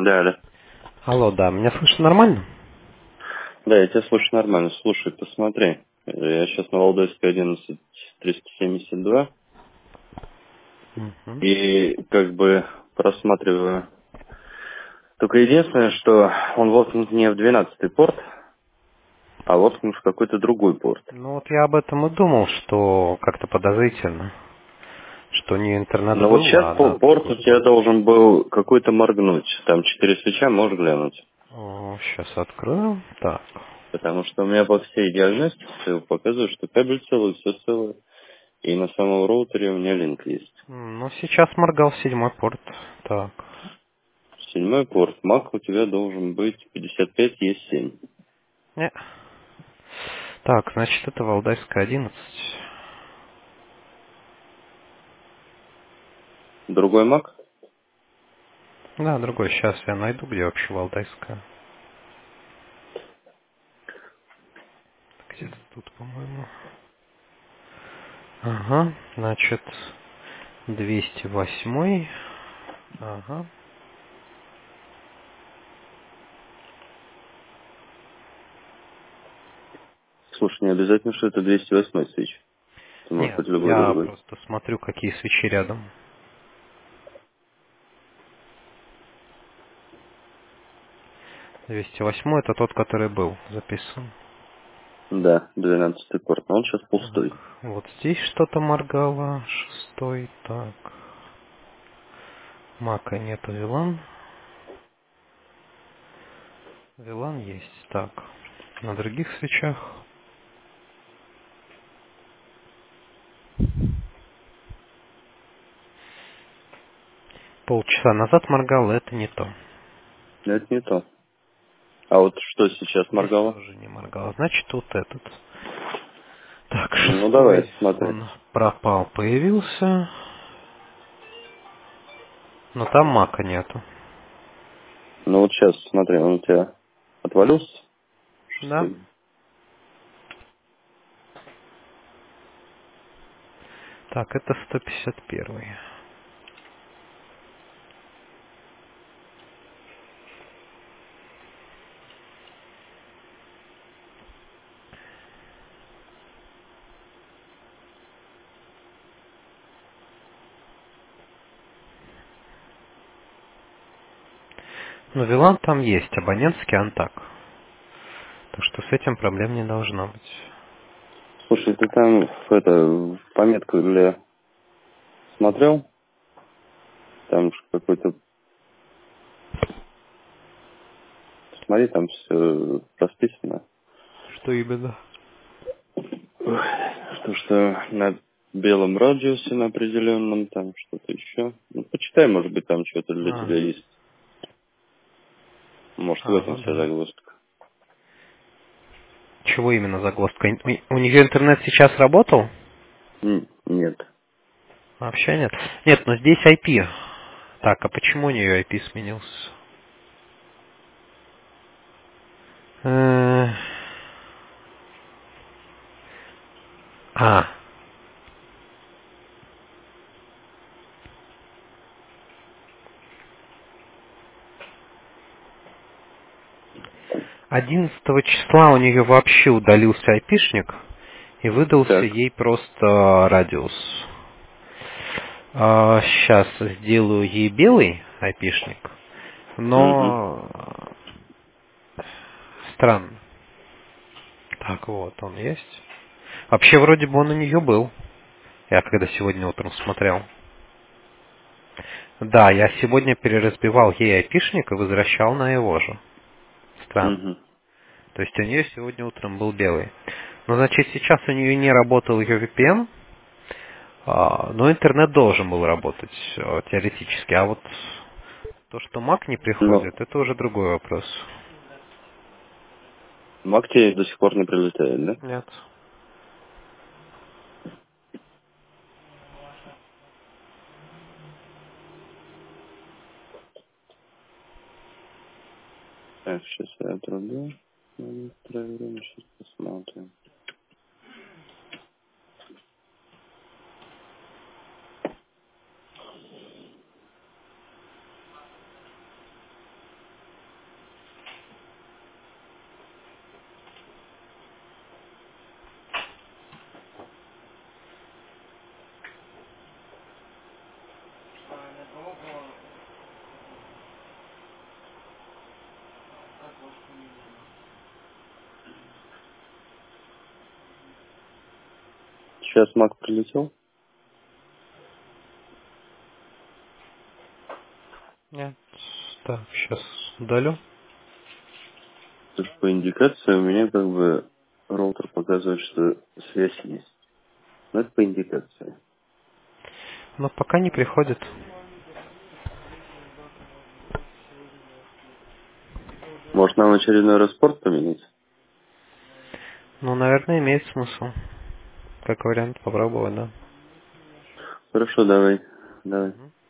Да, да. Алло, да, меня слышно нормально? Да, я тебя слышу нормально. Слушай, посмотри. Я сейчас на Валдайской 11 372 Мгм. и как бы просматриваю. Только единственное, что он воткнут не в 12-й порт, а воткнут в какой-то другой порт. Ну вот я об этом и думал, что как-то подозрительно, что не интернет Но вот был, сейчас а на порт у другой тебя порт. должен был какой-то моргнуть. Там 4 свеча, можешь глянуть. Сейчас открою. Так. Потому что у меня по всей диагностике показывает, что кабель целый, все целое. И на самом роутере у меня линк есть. Ну, сейчас моргал 7-й порт. Так. 7-й порт. Mac у тебя должен быть 55E7. Не. Так, значит, это Валдайская 11. Другой Mac? Да, другой. Сейчас я найду, где вообще Валдайская. Где-то тут, по-моему. Ага, значит, 208. Ага. Слушай, не обязательно, что это 208 свич. Это может Нет, быть любой я другой. просто смотрю, какие свечи рядом. 208 это тот, который был записан. Да, 12-й порт. Но он сейчас пустой. Так, вот здесь что-то моргало. 6-й, так. Мака нету, Вилан. Вилан есть, так. На других свечах полчаса назад моргало, это не то. Но это не то. А вот что сейчас Здесь моргало? тоже не моргало. Значит, вот этот. Так, Ну, давай 6-й, смотреть. он пропал, появился. Но там мака нету. Ну, вот сейчас, смотри, он у тебя отвалился? Да? Шестой. Так, это 151. Но Вилан там есть, абонентский антак. Так что с этим проблем не должно быть. Слушай, ты там пометку для смотрел? Там же какой-то... Смотри, там все расписано. Что именно? Что на белом радиусе на определенном, там что-то еще. Ну, почитай, может быть, там что-то для тебя есть. Может, в этом Ага, вся да. загвоздка. Чего именно загвоздка? У нее интернет сейчас работал? Нет. Вообще нет. Нет, но здесь IP. Так, а почему у нее IP сменился? Э, А, 11 числа у нее вообще удалился айпишник и выдался Так. ей просто радиус. Сейчас сделаю ей белый айпишник, Угу. но странно. Так, вот он есть. Вообще, вроде бы он у нее был. Я когда сегодня утром смотрел. Да, я сегодня переразбивал ей айпишник и возвращал на его же. Странно. Угу. То есть у нее сегодня утром был белый. Но значит сейчас у нее не работал ее VPN, но интернет должен был работать теоретически. А вот то, что Mac не Ну, приходит, это уже другой вопрос. Мак тебе до сих пор не прилетает, да? Нет. Так, сейчас я отрублю. Проверим, сейчас посмотрим. Сейчас Мак прилетел. Нет. Так, сейчас удалю. Потому что по индикации у меня как бы роутер показывает, что связь есть. Но это по индикации. Но пока не приходит. Может, нам очередной раз порт поменять? Ну, наверное, имеет смысл. Как вариант попробовать, да. Хорошо, давай. Давай. Мгм.